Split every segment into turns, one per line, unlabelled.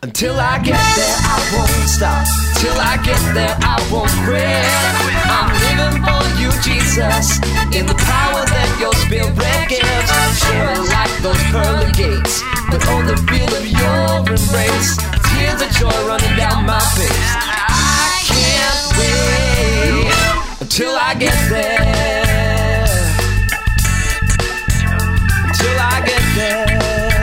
Until I get there, I won't stop. Till I get there, I won't quit. I'm living for you, Jesus, in the power that your spirit gives. Sure, like those pearly gates, but oh, the feel of your embrace. Tears of joy running down my face. I can't wait until I get there. Until I get there.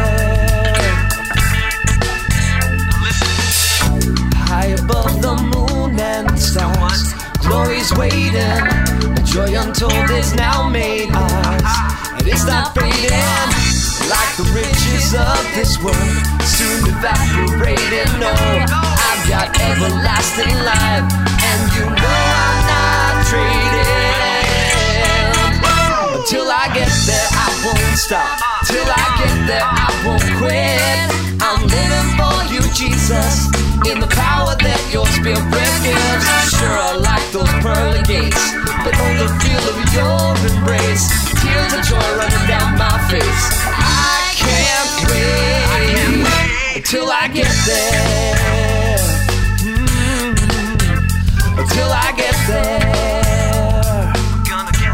High above the moon and stars, glory's waiting. The joy untold is now made ours, and it's not fading. Like the riches of this world, soon evaporating. No, I've got everlasting life, and you know I'm not trading. Until I get there, I won't stop. Till I get there, I won't quit. I'm living for you, Jesus, in the power that your spirit gives. Sure, I like those pearly gates, but oh, the feel of your embrace. Tears of joy running down my face. I can't wait until I get there. Until I get there. Gonna get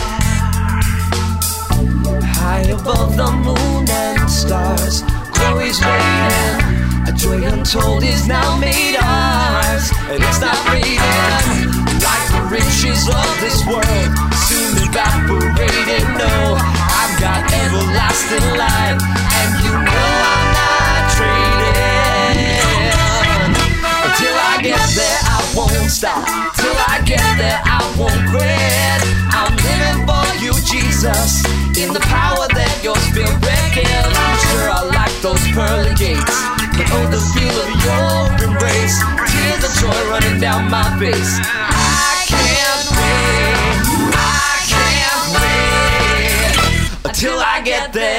there. High above the moon and stars, glory's waiting. A joy untold is now made ours, and it's not fading. Like the riches of this world, soon evaporated. No, I've got everlasting life, and you know I'm not trading. Until I get there, I won't stop. Till I get there, I won't quit. I'm living for you, Jesus, in the power that your spirit gives. Sure, I like those pearly gates, but oh, the feel of your embrace. Tears of joy running down my face. I can't wait until I get there.